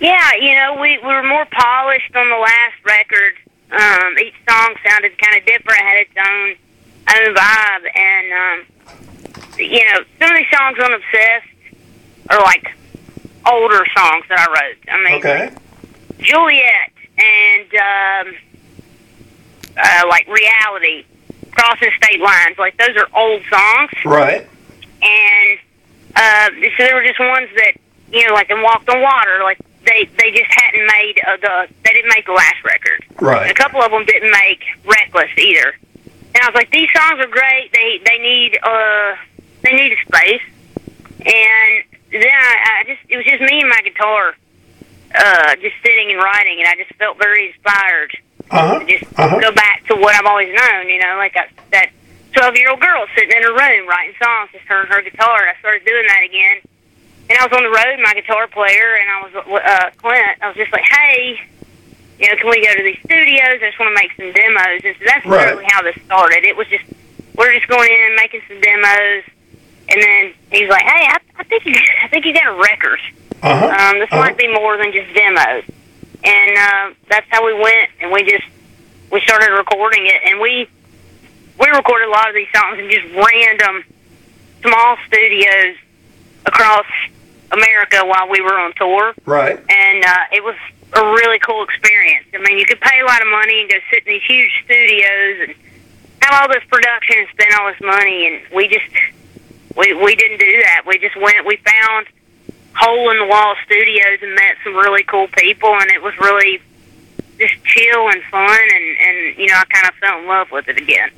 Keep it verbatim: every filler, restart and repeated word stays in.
Yeah, you know, we, we were more polished on the last record. Um, each song sounded kind of different, had its own own vibe, and um, you know, some of these songs on Obsessed are like older songs that I wrote. I mean, Okay. like Juliet and um, uh, like Reality, Crossing State Lines, like those are old songs. Right. And uh, so there were just ones that, you know, like in Walked on Water, like they, they just hadn't made uh, the, they didn't make the last record. Right. And a couple of them didn't make Reckless either. And I was like, these songs are great. They they need uh they need a space. And then I, I just it was just me and my guitar, uh, just sitting and writing, and I just felt very inspired Uh-huh. to just Uh-huh. go back to what I've always known. You know, like I, that twelve-year-old girl sitting in her room writing songs, just her and her guitar. And I started doing that again. And I was on the road, my guitar player, and I was uh, Clint. I was just like, hey. You know, can we go to these studios? I just want to make some demos. And so that's Right. literally how this started. It was just, we're just going in, making some demos. And then he was like, hey, I, I think you I think you got a record. Uh-huh. Um, this uh-huh. might be more than just demos. And uh, that's how we went, and we just, we started recording it. And we, we recorded a lot of these songs in just random small studios across America while we were on tour. Right. And uh, it was a really cool experience. I mean, you could pay a lot of money and go sit in these huge studios and have all this production and spend all this money, and we just, we we didn't do that. We just went, we found hole-in-the-wall studios and met some really cool people, and it was really just chill and fun, and, and you know, I kind of fell in love with it again.